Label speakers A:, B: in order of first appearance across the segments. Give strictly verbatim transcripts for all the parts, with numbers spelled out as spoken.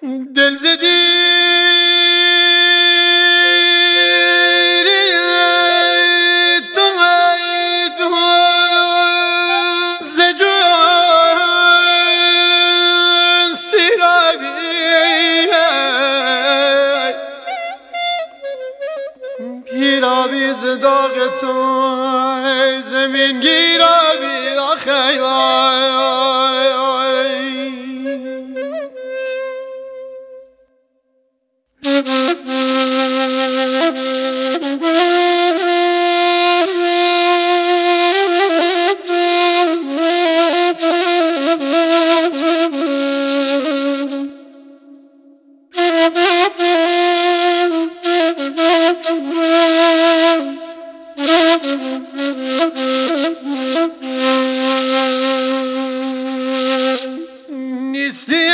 A: دل زدی تو ای تو زجون سیرابی پیرابی زداغ تو زمین گیرابی آخی نیستی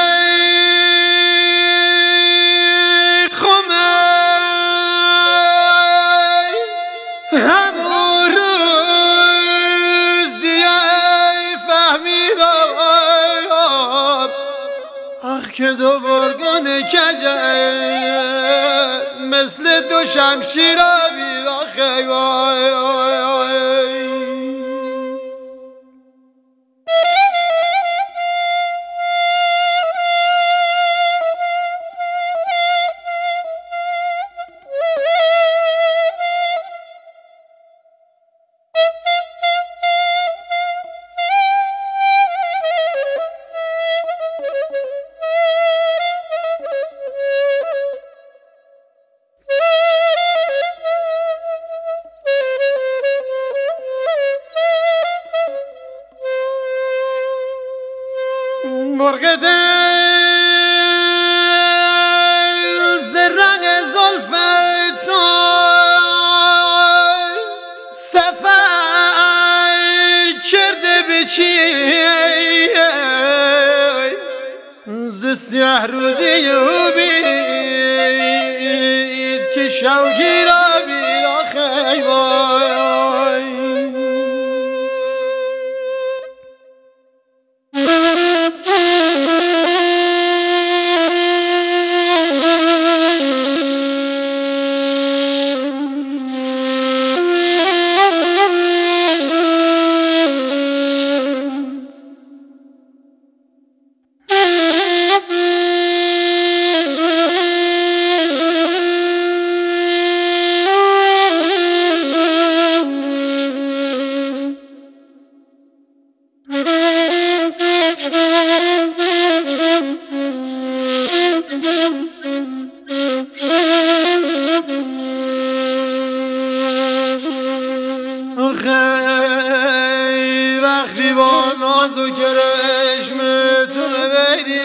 A: که دو برگان کجه مثل دو شمشیر آبی آخی وای وای وای مرغ دل زرنگ زلف تو سفر کرده به چی ز سیاه روزی و بید که شوگی را بید آخی وای خیلی وقتی با ناز و کرشم تو بیدی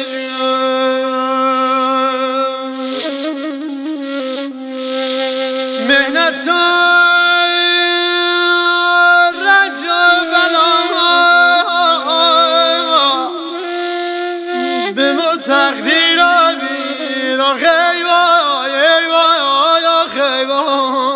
A: بمیشم مهنت رنج و بلا به ما تقدیر آبید آخی وای ای وای آخی وای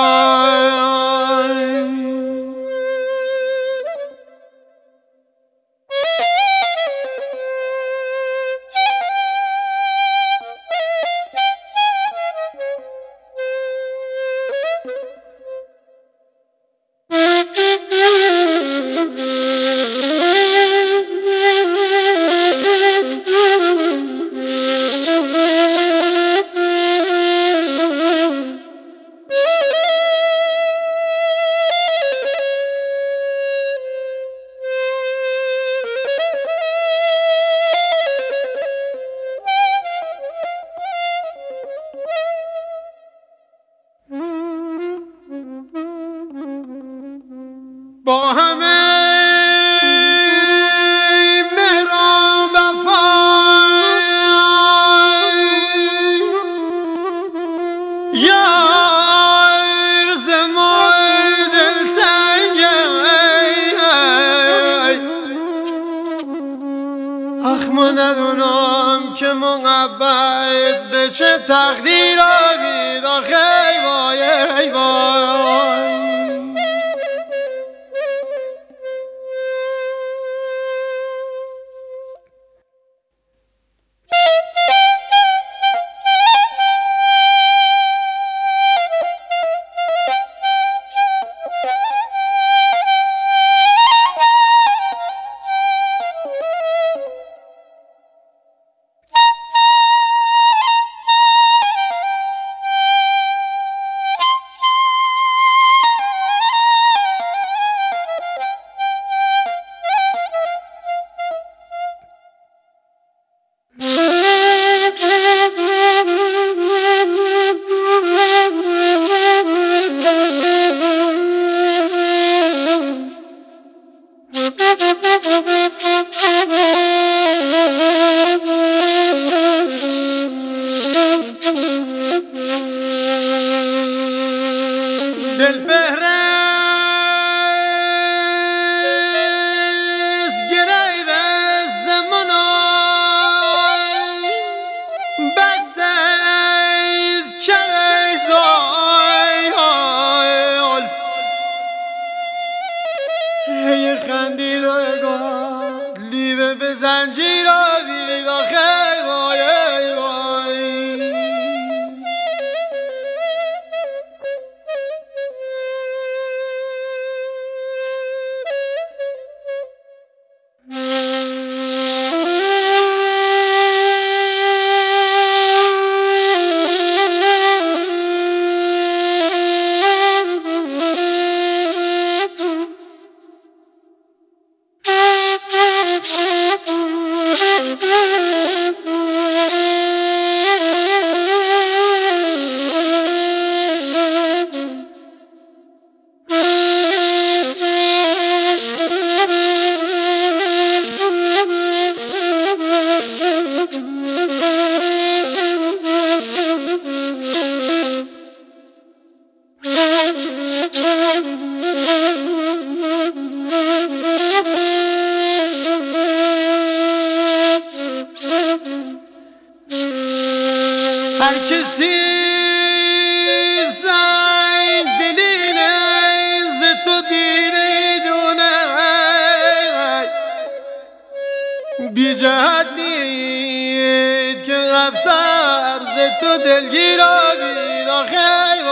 A: با همه مهران وفای یار زمای دلتنگی اخ من ندونم که مقبت به چه تقدیر آبید آخی وای ای وای
B: Beep.
A: دل پهرست گرید از زمانای بسته از کلیزای الف هی خندید و گفت لیبه به زنجیر آوید آخه وای وای هر کسی زنگ دلینه ز تو دیدونه بی جهت نید که افسر ز تو دلگیر آبید آخه